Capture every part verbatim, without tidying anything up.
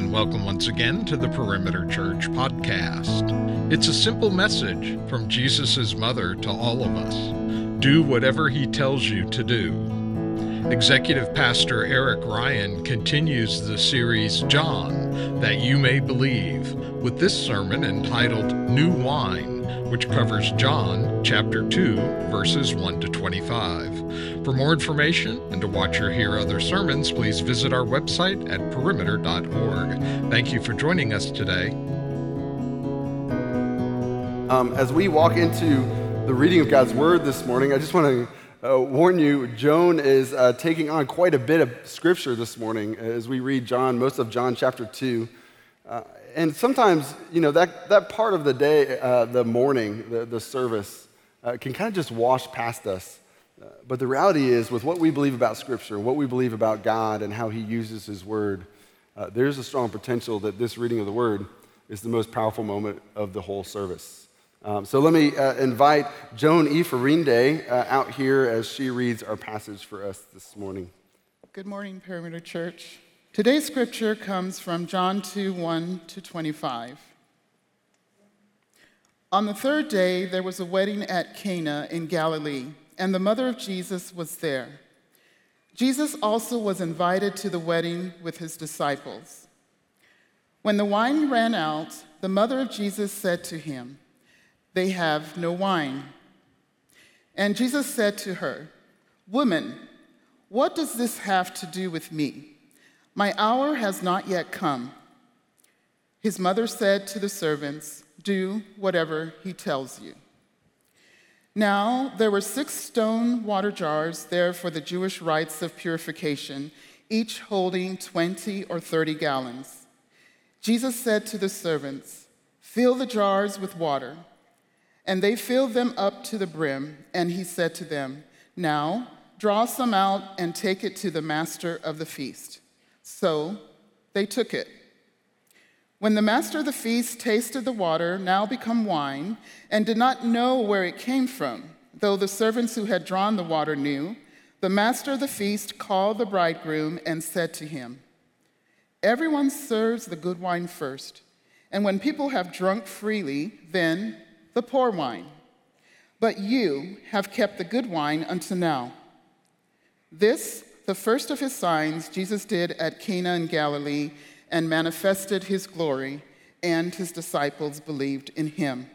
and welcome once again to the Perimeter Church podcast. It's a simple message from Jesus' mother to all of us. Do whatever he tells you to do. Executive Pastor Eric Ryan continues the series John, That You May Believe, with this sermon entitled New Wine, which covers John chapter two, verses one to twenty-five. For more information and to watch or hear other sermons, please visit our website at perimeter dot org. Thank you for joining us today. Um, as we walk into the reading of God's Word this morning, I just want to uh, warn you, Joan is uh, taking on quite a bit of Scripture this morning as we read John, most of John chapter two. Uh, and sometimes, you know, that, that part of the day, uh, the morning, the, the service, uh, can kind of just wash past us. Uh, but the reality is, with what we believe about Scripture, what we believe about God and how he uses his Word, uh, there's a strong potential that this reading of the Word is the most powerful moment of the whole service. Um, so let me uh, invite Joan E. Farinde uh, out here as she reads our passage for us this morning. Good morning, Perimeter Church. Today's scripture comes from John two, one to twenty-five. On the third day, there was a wedding at Cana in Galilee, and the mother of Jesus was there. Jesus also was invited to the wedding with his disciples. When the wine ran out, the mother of Jesus said to him, "They have no wine." And Jesus said to her, "Woman, what does this have to do with me? My hour has not yet come." His mother said to the servants, "Do whatever he tells you." Now there were six stone water jars there for the Jewish rites of purification, each holding twenty or thirty gallons. Jesus said to the servants, "Fill the jars with water." And they filled them up to the brim, and he said to them, "Now draw some out and take it to the master of the feast." So they took it. When the master of the feast tasted the water, now become wine, and did not know where it came from, though the servants who had drawn the water knew, the master of the feast called the bridegroom and said to him, "Everyone serves the good wine first, and when people have drunk freely, then the poor wine. But you have kept the good wine until now." This, the first of his signs, Jesus did at Cana in Galilee and manifested his glory, and his disciples believed in him.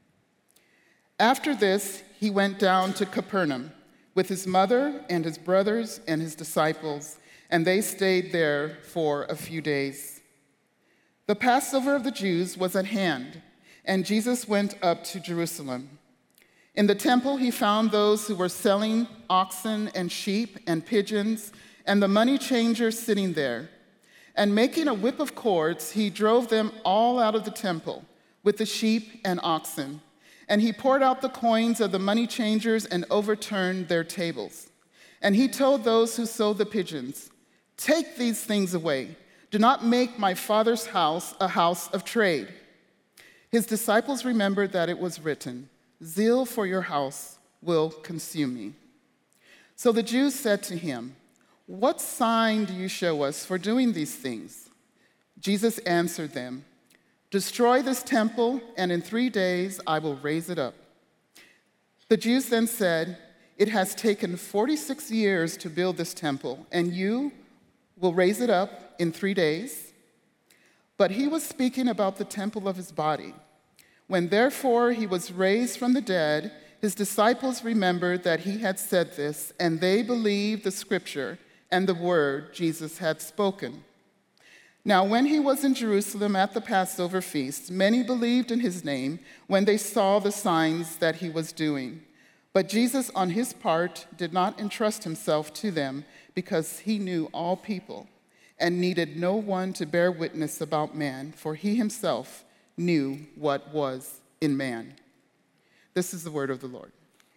After this, he went down to Capernaum with his mother and his brothers and his disciples, and they stayed there for a few days. The Passover of the Jews was at hand, and Jesus went up to Jerusalem. In the temple, he found those who were selling oxen and sheep and pigeons, and the money changers sitting there. And making a whip of cords, he drove them all out of the temple with the sheep and oxen. And he poured out the coins of the money changers and overturned their tables. And he told those who sold the pigeons, "Take these things away. Do not make my Father's house a house of trade." His disciples remembered that it was written, "Zeal for your house will consume me." So the Jews said to him, "What sign do you show us for doing these things?" Jesus answered them, "Destroy this temple, and in three days I will raise it up." The Jews then said, "It has taken forty-six years to build this temple, and you will raise it up in three days?" But he was speaking about the temple of his body. When therefore he was raised from the dead, his disciples remembered that he had said this, and they believed the scripture and the word Jesus had spoken. Now when he was in Jerusalem at the Passover feast, many believed in his name when they saw the signs that he was doing. But Jesus, on his part, did not entrust himself to them because he knew all people and needed no one to bear witness about man, for he himself knew what was in man. This is the word of the Lord.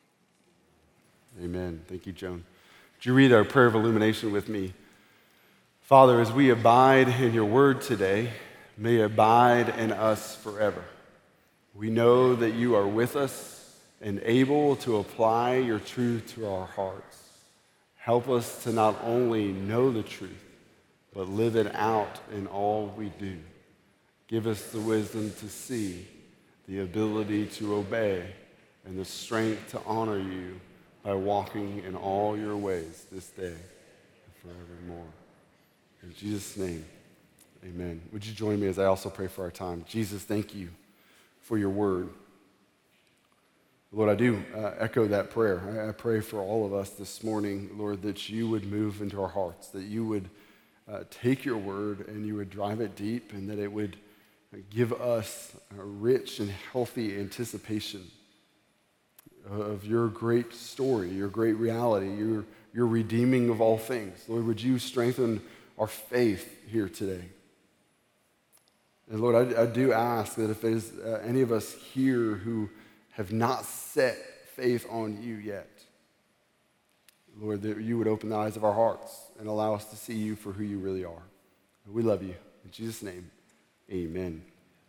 Amen. Thank you, Joan. Would you read our prayer of illumination with me? Father, as we abide in your word today, may it abide in us forever. We know that you are with us and able to apply your truth to our hearts. Help us to not only know the truth, but live it out in all we do. Give us the wisdom to see, the ability to obey, and the strength to honor you by walking in all your ways this day and forevermore. In Jesus' name, amen. Would you join me as I also pray for our time? Jesus, thank you for your word. Lord, I do uh, echo that prayer. I, I pray for all of us this morning, Lord, that you would move into our hearts, that you would uh, take your word and you would drive it deep, and that it would give us a rich and healthy anticipation of your great story, your great reality, your, your redeeming of all things. Lord, would you strengthen our faith here today? And Lord, I, I do ask that if there's uh, any of us here who have not set faith on you yet, Lord, that you would open the eyes of our hearts and allow us to see you for who you really are. We love you. In Jesus' name, amen.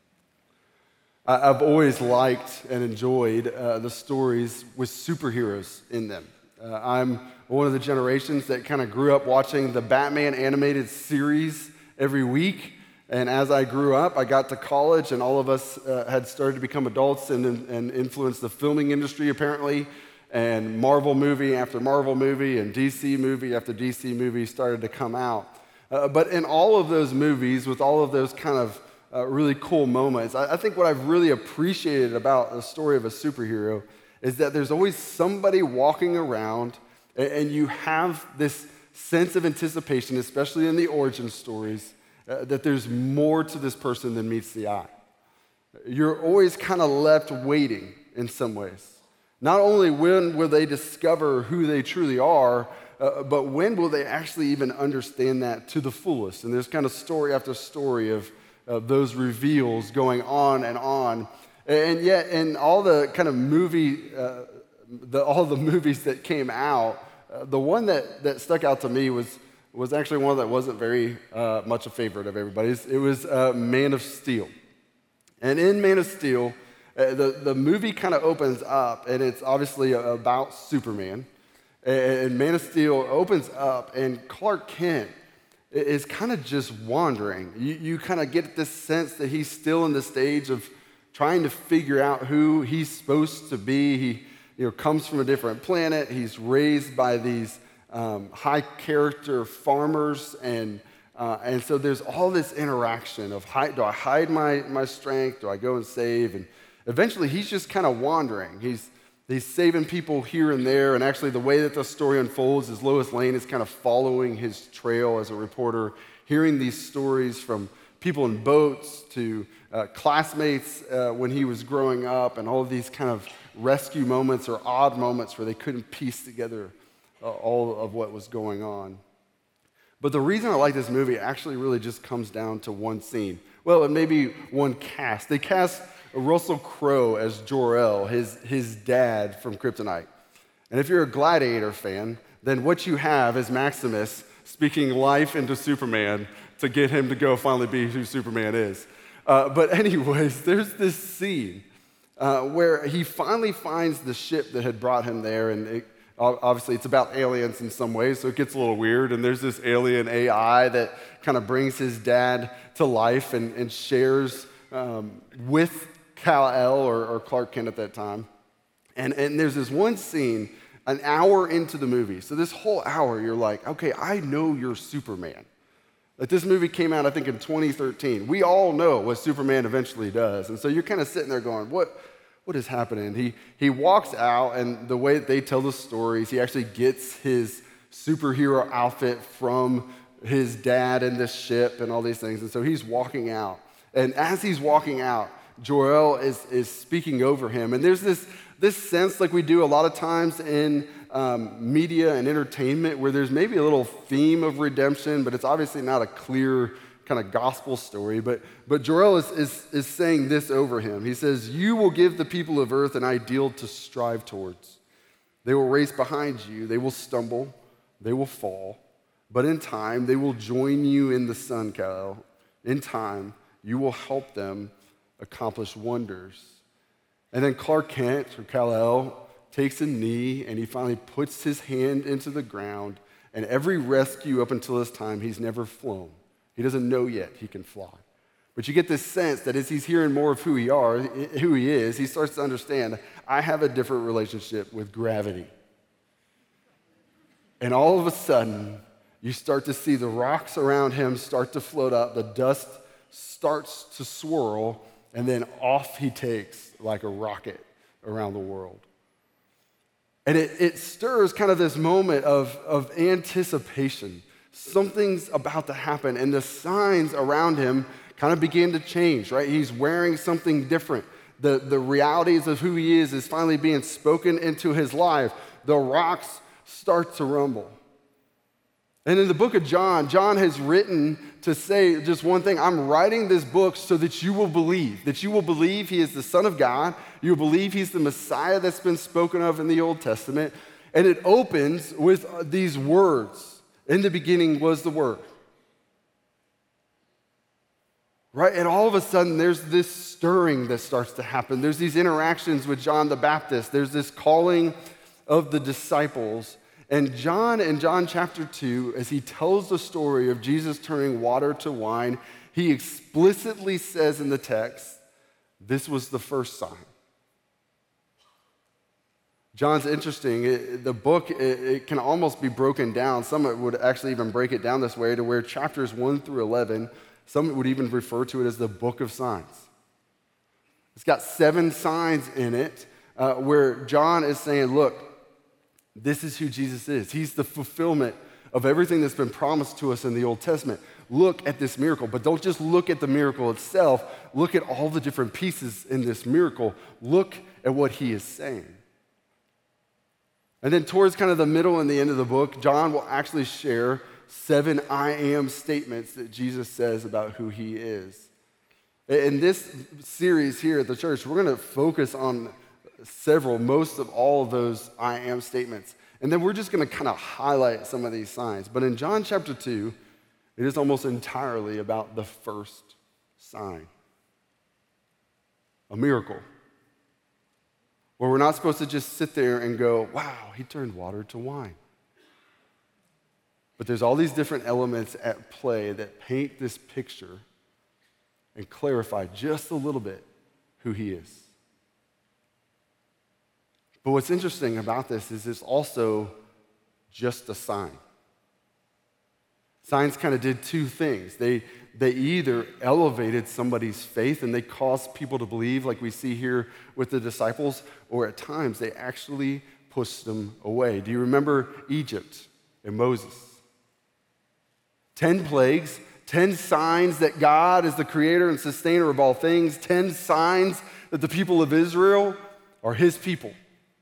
I, I've always liked and enjoyed uh, the stories with superheroes in them. Uh, I'm one of the generations that kind of grew up watching the Batman animated series every week. And as I grew up, I got to college, and all of us uh, had started to become adults and, and influence the filming industry, apparently. And Marvel movie after Marvel movie and D C movie after D C movie started to come out. Uh, but in all of those movies, with all of those kind of uh, really cool moments, I, I think what I've really appreciated about the story of a superhero is that there's always somebody walking around, and, and you have this sense of anticipation, especially in the origin stories, Uh, that there's more to this person than meets the eye. You're always kind of left waiting in some ways. Not only when will they discover who they truly are, uh, but when will they actually even understand that to the fullest? And there's kind of story after story of, of those reveals going on and on. And yet in all the kind of movie, uh, the, all the movies that came out, uh, the one that, that stuck out to me was was actually one that wasn't very uh, much a favorite of everybody's. It was uh, Man of Steel. And in Man of Steel, uh, the, the movie kind of opens up, and it's obviously about Superman. And Man of Steel opens up, and Clark Kent is kind of just wandering. You, you kind of get this sense that he's still in the stage of trying to figure out who he's supposed to be. He you know, comes from a different planet. He's raised by these Um, high character farmers, and uh, and so there's all this interaction of hide, do I hide my, my strength, do I go and save, and eventually he's just kind of wandering. He's he's saving people here and there, and actually the way that the story unfolds is Lois Lane is kind of following his trail as a reporter, hearing these stories from people in boats to uh, classmates uh, when he was growing up, and all of these kind of rescue moments or odd moments where they couldn't piece together Uh, all of what was going on. But the reason I like this movie actually really just comes down to one scene. Well, and maybe one cast. They cast Russell Crowe as Jor-El, his, his dad from Kryptonite. And if you're a Gladiator fan, then what you have is Maximus speaking life into Superman to get him to go finally be who Superman is. Uh, but anyways, there's this scene uh, where he finally finds the ship that had brought him there, and it, obviously, it's about aliens in some ways, so it gets a little weird. And there's this alien A I that kind of brings his dad to life and, and shares um, with Kal-El, or, or Clark Kent at that time. And, and there's this one scene, an hour into the movie. So this whole hour, you're like, okay, I know you're Superman. Like, this movie came out, I think, in twenty thirteen. We all know what Superman eventually does. And so you're kind of sitting there going, what? What is happening? He, he walks out, and the way that they tell the stories, he actually gets his superhero outfit from his dad in this ship and all these things. And so he's walking out. And as he's walking out, Jor-El is, is speaking over him. And there's this, this sense, like we do a lot of times in um, media and entertainment, where there's maybe a little theme of redemption, but it's obviously not a clear kind of gospel story, but, but Jor-El is, is, is saying this over him. He says, you will give the people of earth an ideal to strive towards. They will race behind you. They will stumble. They will fall. But in time, they will join you in the sun, Kal-El. In time, you will help them accomplish wonders. And then Clark Kent, or Kal-El, takes a knee, and he finally puts his hand into the ground, And every rescue up until this time, he's never flown. He doesn't know yet he can fly. But you get this sense that as he's hearing more of who he are, who he is, he starts to understand, I have a different relationship with gravity. And all of a sudden, you start to see the rocks around him start to float up, the dust starts to swirl, and then off he takes like a rocket around the world. And it, it stirs kind of this moment of, of anticipation. Something's about to happen, and the signs around him kind of begin to change, right? He's wearing something different. The, the realities of who he is is finally being spoken into his life. The rocks start to rumble. And in the book of John, John has written to say just one thing. I'm writing this book so that you will believe, that you will believe he is the Son of God. You will believe he's the Messiah that's been spoken of in the Old Testament. And it opens with these words. In the beginning was the Word. Right? And all of a sudden, there's this stirring that starts to happen. There's these interactions with John the Baptist. There's this calling of the disciples. And John, in John chapter two, as he tells the story of Jesus turning water to wine, he explicitly says in the text, this was the first sign. John's interesting. It, the book, it, it can almost be broken down. Some would actually even break it down this way to where chapters one through eleven, some would even refer to it as the book of signs. It's got seven signs in it uh, where John is saying, look, this is who Jesus is. He's the fulfillment of everything that's been promised to us in the Old Testament. Look at this miracle, but don't just look at the miracle itself. Look at all the different pieces in this miracle. Look at what he is saying. And then towards kind of the middle and the end of the book, John will actually share seven I am statements that Jesus says about who he is. In this series here at the church, we're going to focus on several, most of all of those I am statements. And then we're just going to kind of highlight some of these signs. But in John chapter two, it is almost entirely about the first sign, a miracle, where we're not supposed to just sit there and go, wow, he turned water to wine. But there's all these different elements at play that paint this picture and clarify just a little bit who he is. But what's interesting about this is it's also just a sign. Signs kind of did two things. They, they either elevated somebody's faith and they caused people to believe, like we see here with the disciples, or at times they actually pushed them away. Do you remember Egypt and Moses? Ten plagues, ten signs that God is the creator and sustainer of all things, ten signs that the people of Israel are his people.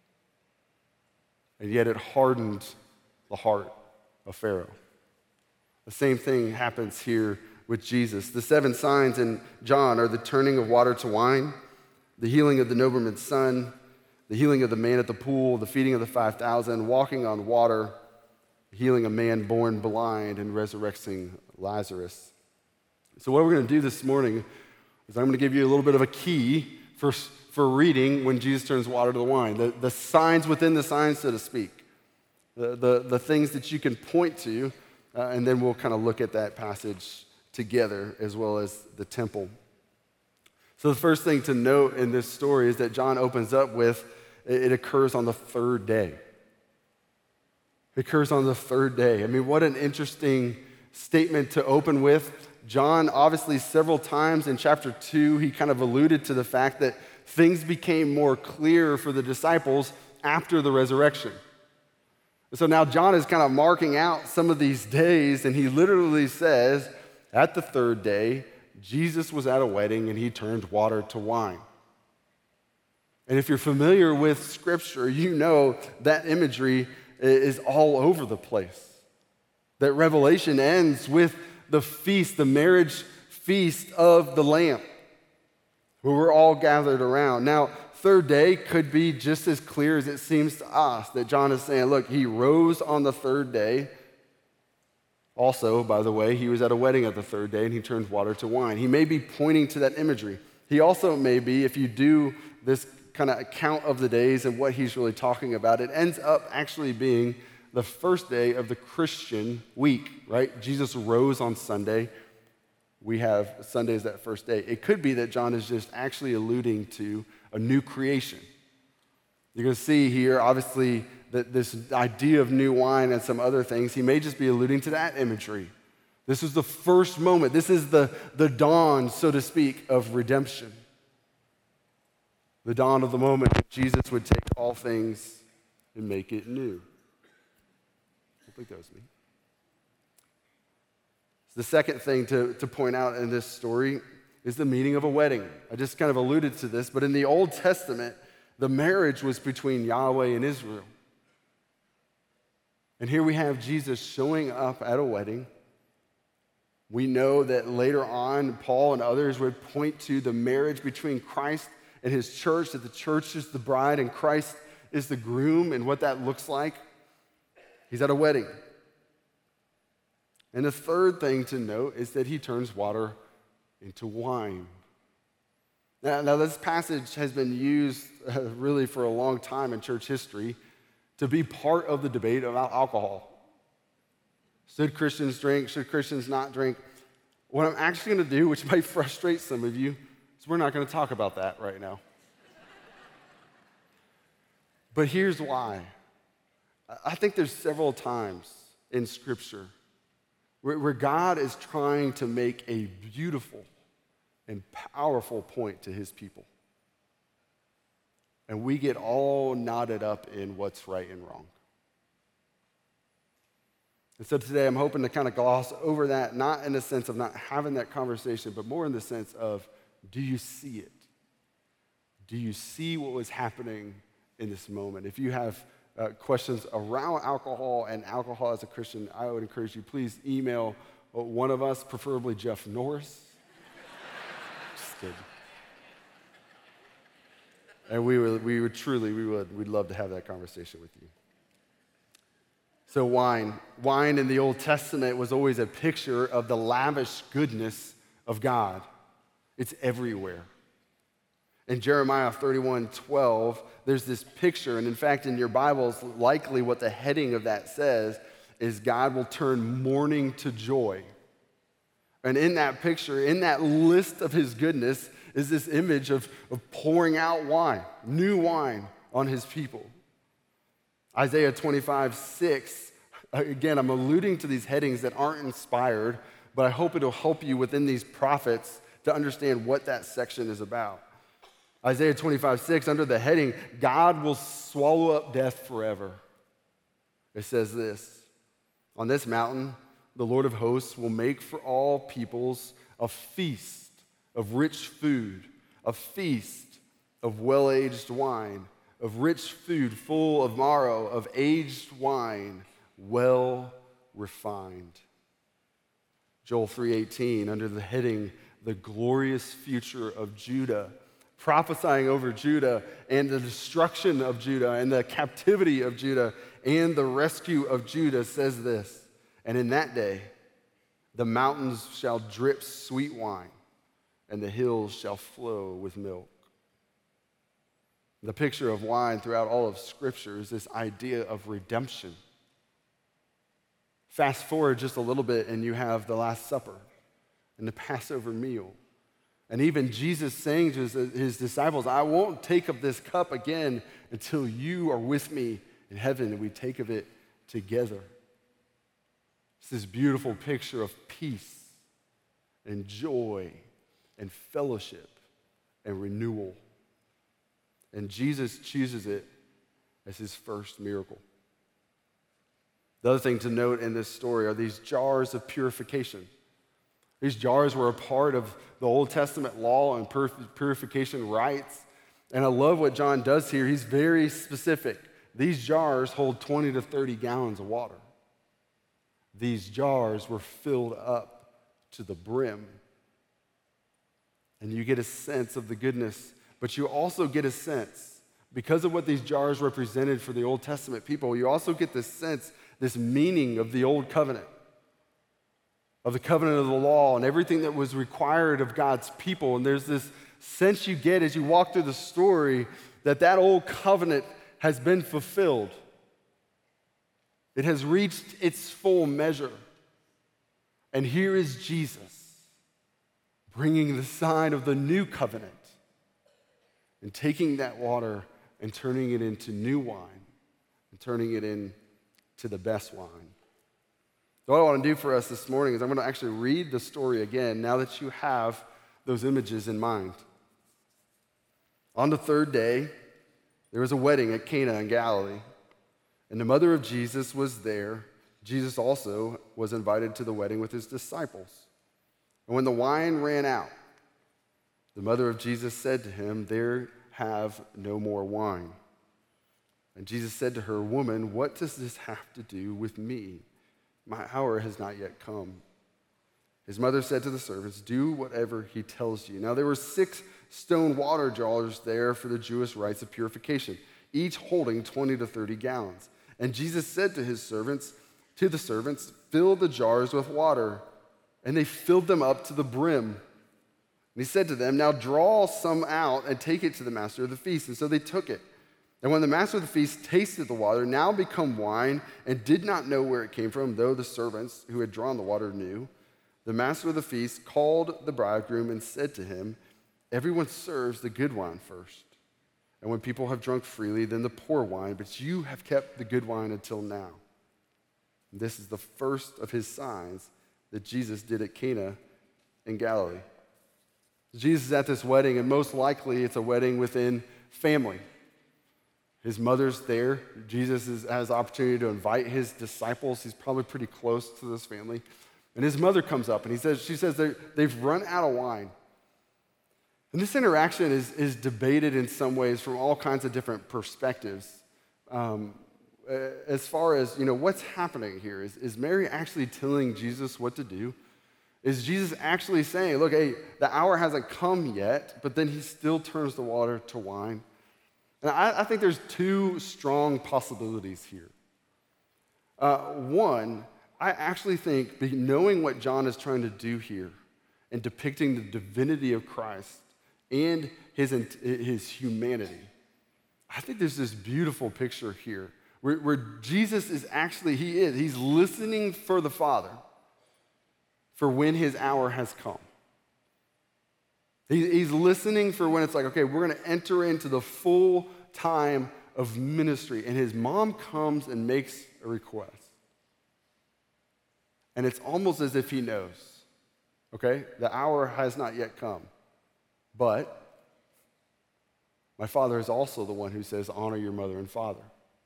And yet it hardened the heart of Pharaoh. The same thing happens here with Jesus. The seven signs in John are the turning of water to wine, the healing of the nobleman's son, the healing of the man at the pool, the feeding of the five thousand, walking on water, healing a man born blind, and resurrecting Lazarus. So what we're going to do this morning is I'm going to give you a little bit of a key for, for reading when Jesus turns water to wine, the, the signs within the signs, so to speak, the, the, the things that you can point to, uh, and then we'll kind of look at that passage together as well as the temple. So the first thing to note in this story is that John opens up with, it occurs on the third day. It occurs on the third day. I mean, what an interesting statement to open with. John, obviously, several times in chapter two, he kind of alluded to the fact that things became more clear for the disciples after the resurrection. So now John is kind of marking out some of these days, and he literally says, at the third day, Jesus was at a wedding and he turned water to wine. And if you're familiar with Scripture, you know that imagery is all over the place. That Revelation ends with the feast, the marriage feast of the Lamb, where we're all gathered around. Now, third day could be just as clear as it seems to us that John is saying, look, he rose on the third day. Also, by the way, he was at a wedding at the third day and he turned water to wine. He may be pointing to that imagery. He also may be, if you do this kind of account of the days and what he's really talking about, it ends up actually being the first day of the Christian week, right? Jesus rose on Sunday. We have Sundays that first day. It could be that John is just actually alluding to a new creation. You're going to see here, obviously, that this idea of new wine and some other things, he may just be alluding to that imagery. This is the first moment. This is the, the dawn, so to speak, of redemption. The dawn of the moment when Jesus would take all things and make it new. I think that was me. The second thing to, to point out in this story is the meaning of a wedding. I just kind of alluded to this, but in the Old Testament, the marriage was between Yahweh and Israel. And here we have Jesus showing up at a wedding. We know that later on, Paul and others would point to the marriage between Christ and his church, that the church is the bride and Christ is the groom, and what that looks like. He's at a wedding. And the third thing to note is that he turns water into wine. Now, now this passage has been used uh, really for a long time in church history to be part of the debate about alcohol. Should Christians drink? Should Christians not drink? What I'm actually going to do, which might frustrate some of you, is we're not going to talk about that right now. But here's why. I think there's several times in Scripture where, where God is trying to make a beautiful and powerful point to his people. And we get all knotted up in what's right and wrong. And so today I'm hoping to kind of gloss over that, not in the sense of not having that conversation, but more in the sense of, do you see it? Do you see what was happening in this moment? If you have uh, questions around alcohol and alcohol as a Christian, I would encourage you, please email one of us, preferably Jeff Norris. Just kidding. And we would, we would truly, we would, we'd love to have that conversation with you. So wine. Wine in the Old Testament was always a picture of the lavish goodness of God. It's everywhere. In Jeremiah thirty-one twelve, there's this picture, and in fact, in your Bibles, likely what the heading of that says is God will turn mourning to joy. And in that picture, in that list of his goodness, is this image of, of pouring out wine, new wine on his people. Isaiah twenty-five six, again, I'm alluding to these headings that aren't inspired, but I hope it'll help you within these prophets to understand what that section is about. Isaiah twenty-five six, under the heading, God will swallow up death forever. It says this, on this mountain, the Lord of hosts will make for all peoples a feast of rich food, a feast of well-aged wine, of rich food full of marrow, of aged wine, well refined. Joel three eighteen, under the heading, the glorious future of Judah, prophesying over Judah and the destruction of Judah and the captivity of Judah and the rescue of Judah, says this, and in that day, the mountains shall drip sweet wine, and the hills shall flow with milk. The picture of wine throughout all of Scripture is this idea of redemption. Fast forward just a little bit, and you have the Last Supper and the Passover meal. And even Jesus saying to his, his disciples, I won't take of this cup again until you are with me in heaven and we take of it together. It's this beautiful picture of peace and joy and fellowship and renewal. And Jesus chooses it as his first miracle. The other thing to note in this story are these jars of purification. These jars were a part of the Old Testament law and purification rites. And I love what John does here. He's very specific. These jars hold twenty to thirty gallons of water. These jars were filled up to the brim. And you get a sense of the goodness, but you also get a sense, because of what these jars represented for the Old Testament people, you also get this sense, this meaning of the Old Covenant, of the covenant of the law and everything that was required of God's people. And there's this sense you get as you walk through the story that that old covenant has been fulfilled. It has reached its full measure. And here is Jesus bringing the sign of the new covenant and taking that water and turning it into new wine and turning it into the best wine. So what I want to do for us this morning is I'm going to actually read the story again now that you have those images in mind. On the third day, there was a wedding at Cana in Galilee, and the mother of Jesus was there. Jesus also was invited to the wedding with his disciples. And when the wine ran out, the mother of Jesus said to him, "There have no more wine." And Jesus said to her, "Woman, what does this have to do with me? My hour has not yet come." His mother said to the servants, "Do whatever he tells you." Now there were six stone water jars there for the Jewish rites of purification, each holding twenty to thirty gallons. And Jesus said to his servants, to the servants, "Fill the jars with water." And they filled them up to the brim. And he said to them, "Now draw some out and take it to the master of the feast." And so they took it. And when the master of the feast tasted the water, now become wine, and did not know where it came from, though the servants who had drawn the water knew, the master of the feast called the bridegroom and said to him, "Everyone serves the good wine first, and when people have drunk freely, then the poor wine, but you have kept the good wine until now." And this is the first of his signs that Jesus did at Cana in Galilee. Jesus is at this wedding, and most likely it's a wedding within family. His mother's there. Jesus is, has the opportunity to invite his disciples. He's probably pretty close to this family. And his mother comes up, and he says, she says they've run out of wine. And this interaction is, is debated in some ways from all kinds of different perspectives. Um, as far as, you know, what's happening here? Is, is Mary actually telling Jesus what to do? Is Jesus actually saying, look, hey, the hour hasn't come yet, but then he still turns the water to wine? And I, I think there's two strong possibilities here. Uh, one, I actually think knowing what John is trying to do here and depicting the divinity of Christ and his, his humanity, I think there's this beautiful picture here where, where Jesus is actually, he is, he's listening for the Father for when his hour has come. He, he's listening for when it's like, okay, we're going to enter into the full time of ministry. And his mom comes and makes a request. And it's almost as if he knows, okay, the hour has not yet come. But my Father is also the one who says, honor your mother and father.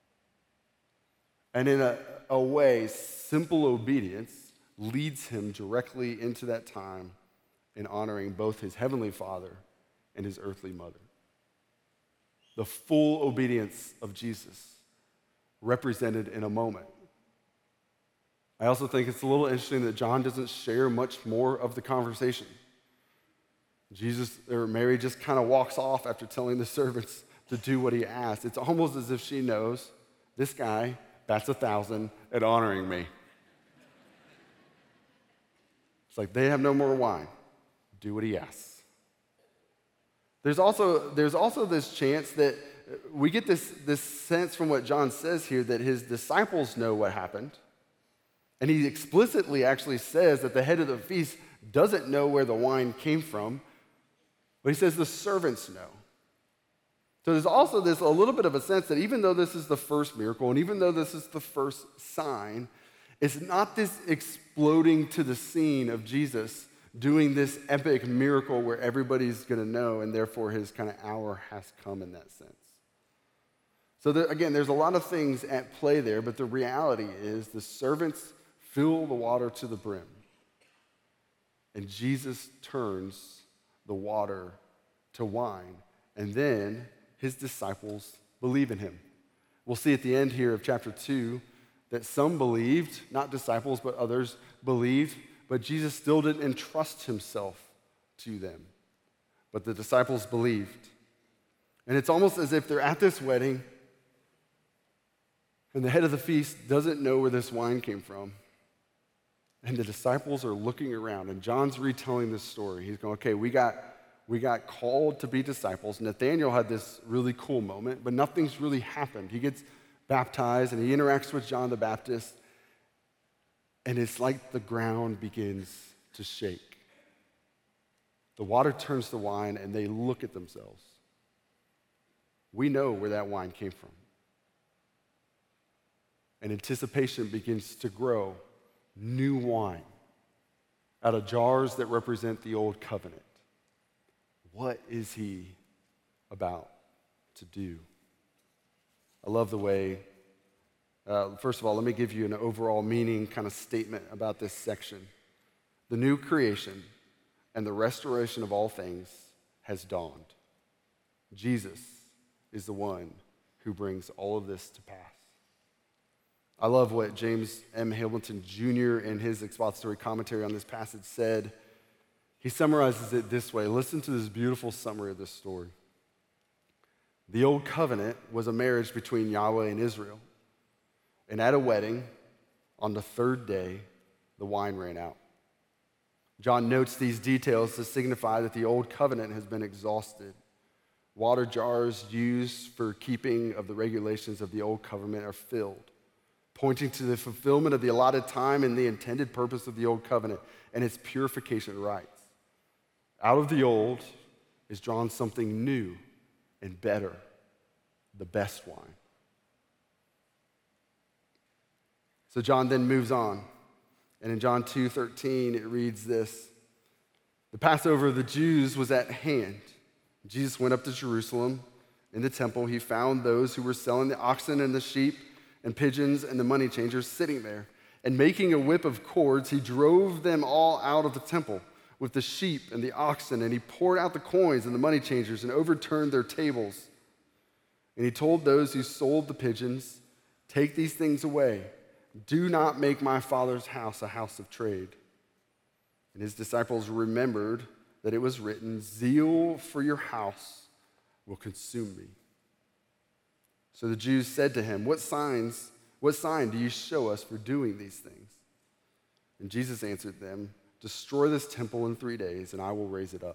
And in a, a way, simple obedience leads him directly into that time in honoring both his heavenly Father and his earthly mother. The full obedience of Jesus represented in a moment. I also think it's a little interesting that John doesn't share much more of the conversation. Jesus, or Mary just kind of walks off after telling the servants to do what he asked. It's almost as if she knows, this guy bats a thousand at honoring me. It's like, they have no more wine. Do what he asks. There's also, there's also this chance that we get this, this sense from what John says here that his disciples know what happened. And he explicitly actually says that the head of the feast doesn't know where the wine came from, but he says the servants know. So there's also this a little bit of a sense that even though this is the first miracle, and even though this is the first sign, it's not this exploding to the scene of Jesus doing this epic miracle where everybody's going to know, and therefore his kind of hour has come in that sense. So there, again, there's a lot of things at play there, but the reality is the servants fill the water to the brim, and Jesus turns the water to wine, and then his disciples believe in him. We'll see at the end here of chapter two that some believed, not disciples, but others believed, but Jesus still didn't entrust himself to them. But the disciples believed. And it's almost as if they're at this wedding, and the head of the feast doesn't know where this wine came from. And the disciples are looking around, and John's retelling this story. He's going, okay, we got, we got called to be disciples. Nathanael had this really cool moment, but nothing's really happened. He gets baptized, and he interacts with John the Baptist, and it's like the ground begins to shake. The water turns to wine, and they look at themselves. We know where that wine came from. And anticipation begins to grow. New wine out of jars that represent the old covenant. What is he about to do? I love the way, uh, first of all, let me give you an overall meaning kind of statement about this section. The new creation and the restoration of all things has dawned. Jesus is the one who brings all of this to pass. I love what James M. Hamilton Junior in his expository commentary on this passage said. He summarizes it this way. Listen to this beautiful summary of this story. The old covenant was a marriage between Yahweh and Israel. And at a wedding, on the third day, the wine ran out. John notes these details to signify that the old covenant has been exhausted. Water jars used for keeping of the regulations of the old covenant are filled, pointing to the fulfillment of the allotted time and the intended purpose of the old covenant and its purification rites. Out of the old is drawn something new and better, the best wine. So John then moves on, and in John two thirteen it reads this: the Passover of the Jews was at hand. Jesus went up to Jerusalem. In the temple, he found those who were selling the oxen and the sheep and pigeons and the money changers sitting there. And making a whip of cords, he drove them all out of the temple with the sheep and the oxen, and he poured out the coins and the money changers and overturned their tables. And he told those who sold the pigeons, "Take these things away. Do not make my Father's house a house of trade." And his disciples remembered that it was written, "Zeal for your house will consume me." So the Jews said to him, "What signs, what sign do you show us for doing these things?" And Jesus answered them, "Destroy this temple in three days, and I will raise it up."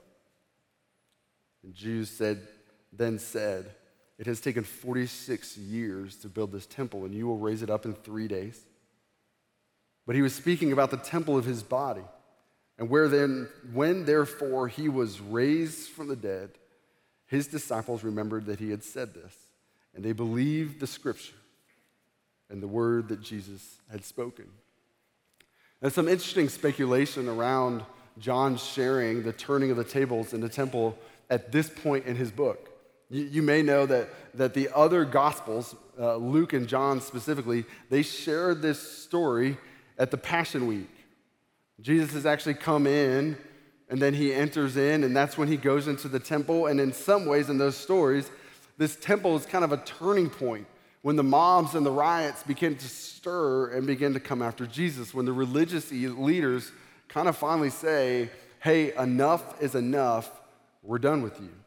And Jews said, then said, "It has taken forty-six years to build this temple, and you will raise it up in three days?" But he was speaking about the temple of his body. And where then, when therefore he was raised from the dead, his disciples remembered that he had said this, and they believed the scripture and the word that Jesus had spoken. There's some interesting speculation around John sharing the turning of the tables in the temple at this point in his book. You, you may know that, that the other Gospels, uh, Luke and John specifically, they shared this story at the Passion Week. Jesus has actually come in, and then he enters in, and that's when he goes into the temple. And in some ways, in those stories, this temple is kind of a turning point when the mobs and the riots begin to stir and begin to come after Jesus, when the religious leaders kind of finally say, "Hey, enough is enough. We're done with you."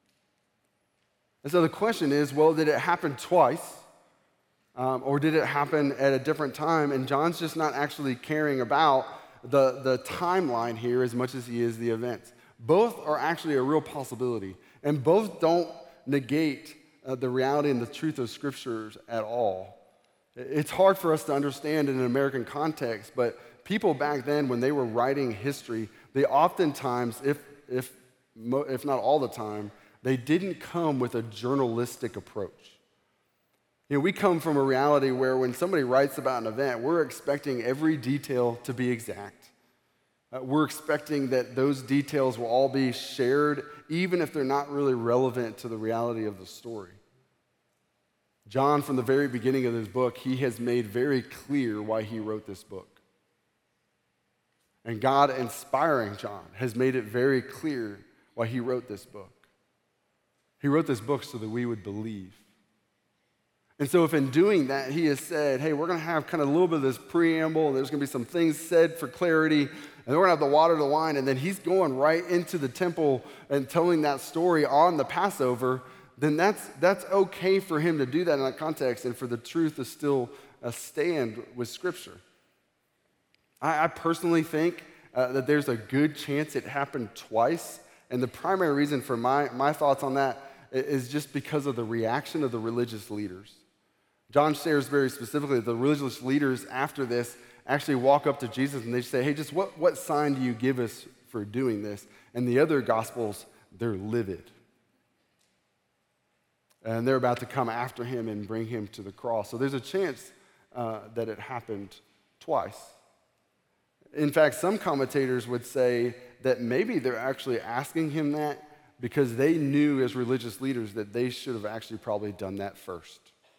And so the question is, well, did it happen twice? Um, or did it happen at a different time? And John's just not actually caring about the, the timeline here as much as he is the events. Both are actually a real possibility, and both don't negate uh, the reality and the truth of scriptures at all. It's hard for us to understand in an American context, but people back then, when they were writing history, they oftentimes, if, if, if not all the time, they didn't come with a journalistic approach. You know, we come from a reality where when somebody writes about an event, we're expecting every detail to be exact. Uh, we're expecting that those details will all be shared, even if they're not really relevant to the reality of the story. John, from the very beginning of his book, he has made very clear why he wrote this book. And God, inspiring John, has made it very clear why he wrote this book. He wrote this book so that we would believe. And so if in doing that, he has said, hey, we're going to have kind of a little bit of this preamble, and there's going to be some things said for clarity, and then we're going to have the water to the wine, and then he's going right into the temple and telling that story on the Passover, then that's, that's okay for him to do that in that context and for the truth to still uh, stand with Scripture. I, I personally think uh, that there's a good chance it happened twice, and the primary reason for my, my thoughts on that is just because of the reaction of the religious leaders. John shares very specifically that the religious leaders after this actually walk up to Jesus and they say, hey, just what, what sign do you give us for doing this? And the other gospels, they're livid. And they're about to come after him and bring him to the cross. So there's a chance uh, that it happened twice. In fact, some commentators would say that maybe they're actually asking him that because they knew as religious leaders that they should have actually probably done that first.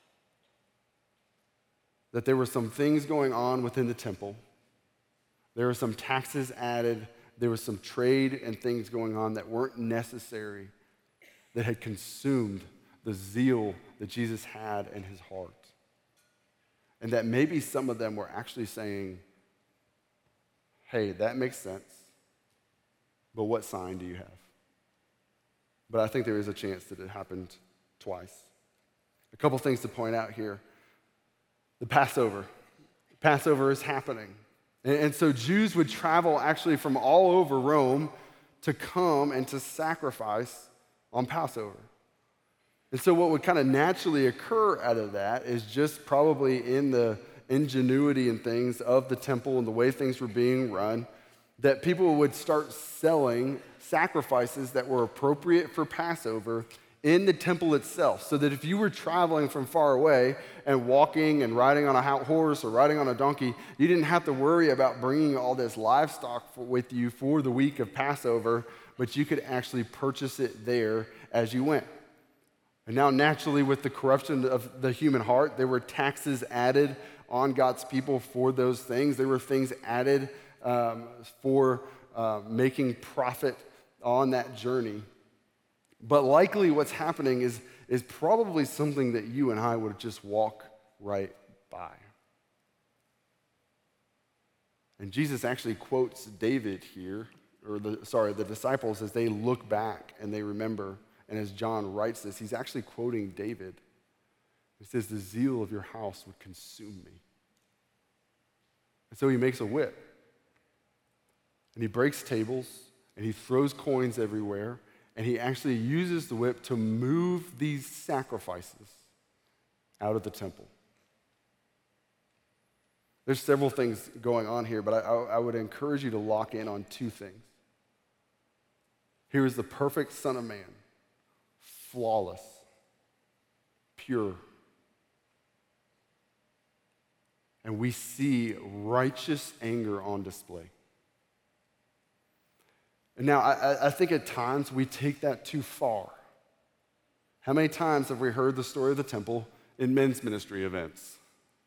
That there were some things going on within the temple. There were some taxes added. There was some trade and things going on that weren't necessary, that had consumed the zeal that Jesus had in his heart. And that maybe some of them were actually saying, hey, that makes sense, but what sign do you have? But I think there is a chance that it happened twice. A couple things to point out here. The Passover. Passover is happening. And, and so Jews would travel actually from all over Rome to come and to sacrifice on Passover. And so what would kind of naturally occur out of that is just probably in the ingenuity and things of the temple and the way things were being run, that people would start selling sacrifices that were appropriate for Passover in the temple itself, so that if you were traveling from far away and walking and riding on a horse or riding on a donkey, you didn't have to worry about bringing all this livestock for, with you for the week of Passover, but you could actually purchase it there as you went. And now naturally with the corruption of the human heart, there were taxes added on God's people for those things. There were things added um, for uh, making profit on that journey. But likely what's happening is, is probably something that you and I would just walk right by. And Jesus actually quotes David here, or the, sorry, the disciples as they look back and they remember. And as John writes this, he's actually quoting David. He says, the zeal of your house would consume me. And so he makes a whip. And he breaks tables, and he throws coins everywhere, and he actually uses the whip to move these sacrifices out of the temple. There's several things going on here, but I, I would encourage you to lock in on two things. Here is the perfect Son of Man, flawless, pure. And we see righteous anger on display. And now, I, I think at times we take that too far. How many times have we heard the story of the temple in men's ministry events?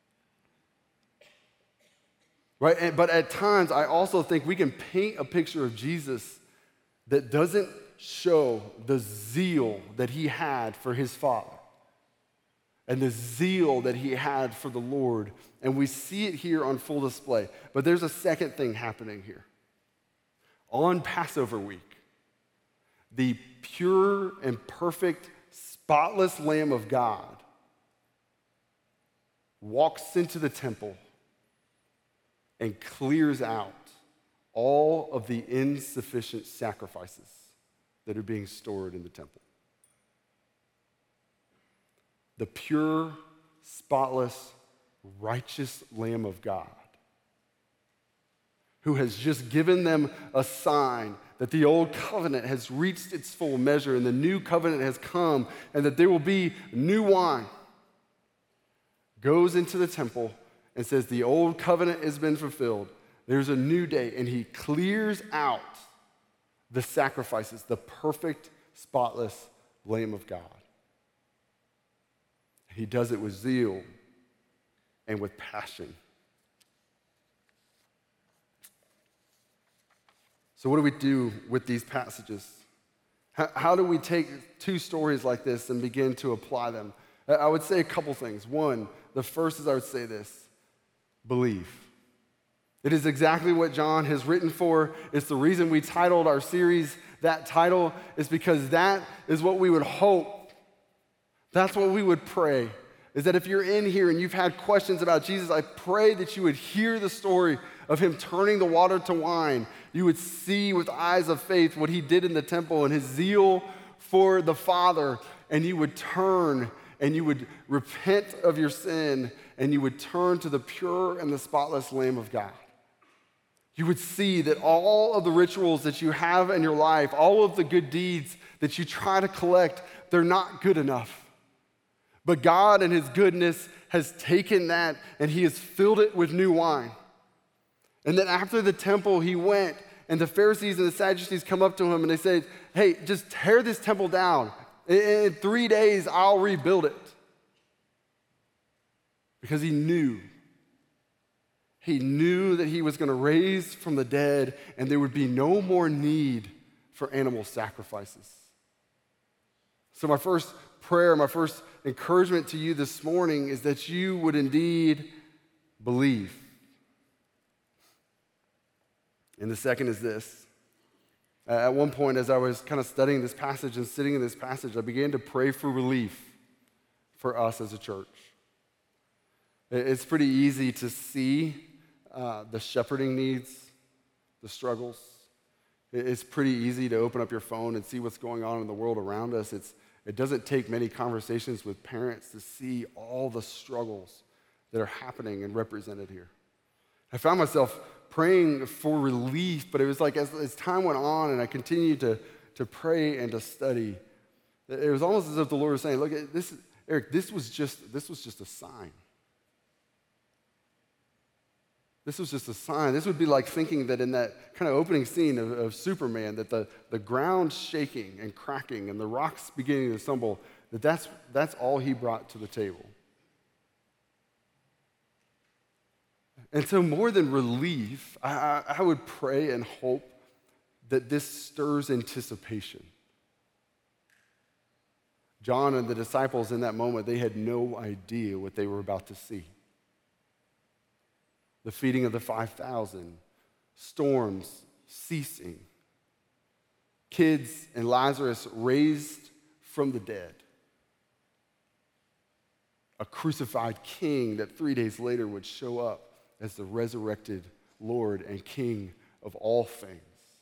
Right? And, but at times, I also think we can paint a picture of Jesus that doesn't show the zeal that he had for his Father and the zeal that he had for the Lord. And we see it here on full display. But there's a second thing happening here. On Passover week, the pure and perfect, spotless Lamb of God walks into the temple and clears out all of the insufficient sacrifices that are being stored in the temple. The pure, spotless, righteous Lamb of God, who has just given them a sign that the old covenant has reached its full measure and the new covenant has come and that there will be new wine, goes into the temple and says the old covenant has been fulfilled. There's a new day, and he clears out the sacrifices, the perfect, spotless Lamb of God. He does it with zeal and with passion. So what do we do with these passages? How, how do we take two stories like this and begin to apply them? I would say a couple things. One, the first is I would say this: believe. It is exactly what John has written for. It's the reason we titled our series that title, is because that is what we would hope. That's what we would pray, is that if you're in here and you've had questions about Jesus, I pray that you would hear the story of him turning the water to wine. You would see with eyes of faith what he did in the temple and his zeal for the Father, and you would turn and you would repent of your sin, and you would turn to the pure and the spotless Lamb of God. You would see that all of the rituals that you have in your life, all of the good deeds that you try to collect, they're not good enough. But God in his goodness has taken that and he has filled it with new wine. And then after the temple, he went, and the Pharisees and the Sadducees come up to him and they say, hey, just tear this temple down. In three days, I'll rebuild it. Because he knew. He knew that he was going to raise from the dead and there would be no more need for animal sacrifices. So my first prayer, my first encouragement to you this morning is that you would indeed believe. And the second is this. At one point, as I was kind of studying this passage and sitting in this passage, I began to pray for relief for us as a church. It's pretty easy to see uh, the shepherding needs, the struggles. It's pretty easy to open up your phone and see what's going on in the world around us. It's, it doesn't take many conversations with parents to see all the struggles that are happening and represented here. I found myself praying for relief, but it was like as, as time went on and I continued to, to pray and to study, it was almost as if the Lord was saying, look, this, Eric, this was just, this was just a sign. This was just a sign. This would be like thinking that in that kind of opening scene of, of Superman, that the, the ground shaking and cracking and the rocks beginning to stumble, that that's, that's all he brought to the table. And so more than relief, I, I would pray and hope that this stirs anticipation. John and the disciples in that moment, they had no idea what they were about to see. The feeding of the five thousand, storms ceasing, kids and Lazarus raised from the dead, a crucified king that three days later would show up as the resurrected Lord and King of all things.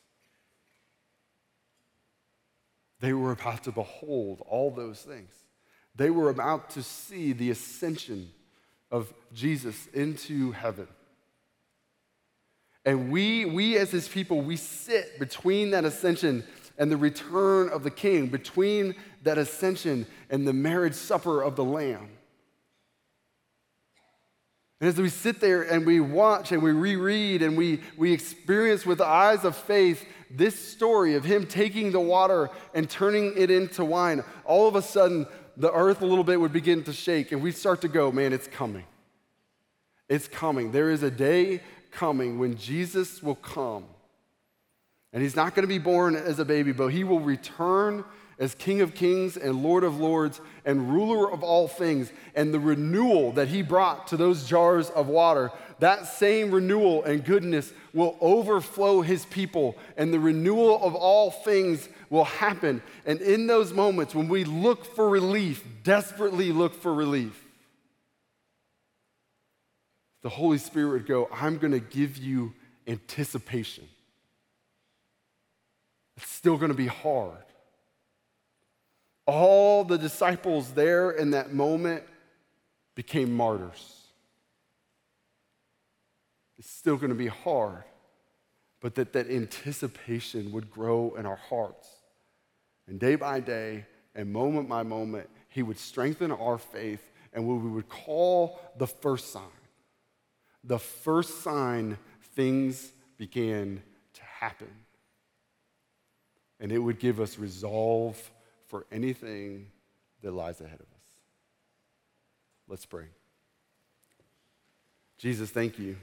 They were about to behold all those things. They were about to see the ascension of Jesus into heaven. And we, we as his people, we sit between that ascension and the return of the King, between that ascension and the marriage supper of the Lamb. And as we sit there and we watch and we reread and we, we experience with the eyes of faith this story of him taking the water and turning it into wine, all of a sudden the earth a little bit would begin to shake and we'd start to go, man, it's coming. It's coming. There is a day coming when Jesus will come. And he's not going to be born as a baby, but he will return as King of Kings and Lord of Lords and ruler of all things. And the renewal that he brought to those jars of water, that same renewal and goodness will overflow his people, and the renewal of all things will happen. And in those moments when we look for relief, desperately look for relief, the Holy Spirit would go, I'm going to give you anticipation. It's still going to be hard. All the disciples there in that moment became martyrs. It's still going to be hard, but that that anticipation would grow in our hearts. And day by day and moment by moment, he would strengthen our faith, and what we would call the first sign. The first sign, things began to happen. And it would give us resolve for anything that lies ahead of us. Let's pray. Jesus, thank you.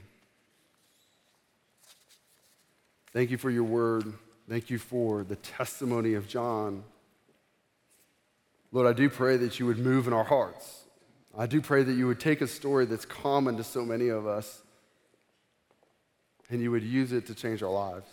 Thank you for your word. Thank you for the testimony of John. Lord, I do pray that you would move in our hearts. I do pray that you would take a story that's common to so many of us and you would use it to change our lives.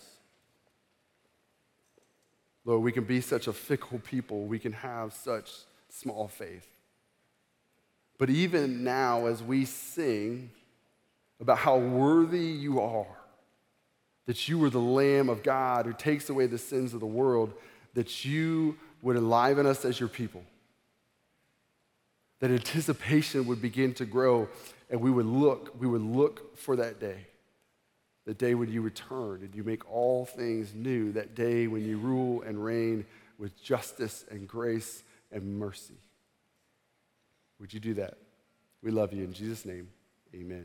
Lord, we can be such a fickle people. We can have such small faith. But even now, as we sing about how worthy you are, that you are the Lamb of God who takes away the sins of the world, that you would enliven us as your people. that anticipation would begin to grow, and we would look, we would look for that day. The day when you return and you make all things new, that day when you rule and reign with justice and grace and mercy. Would you do that? We love you in Jesus' name, amen.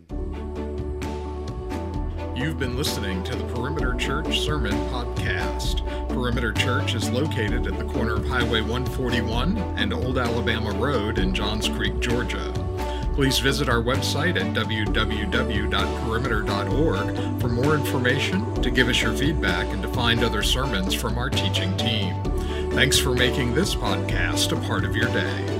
You've been listening to the Perimeter Church Sermon Podcast. Perimeter Church is located at the corner of Highway one forty-one and Old Alabama Road in Johns Creek, Georgia. Please visit our website at w w w dot perimeter dot org for more information, to give us your feedback, and to find other sermons from our teaching team. Thanks for making this podcast a part of your day.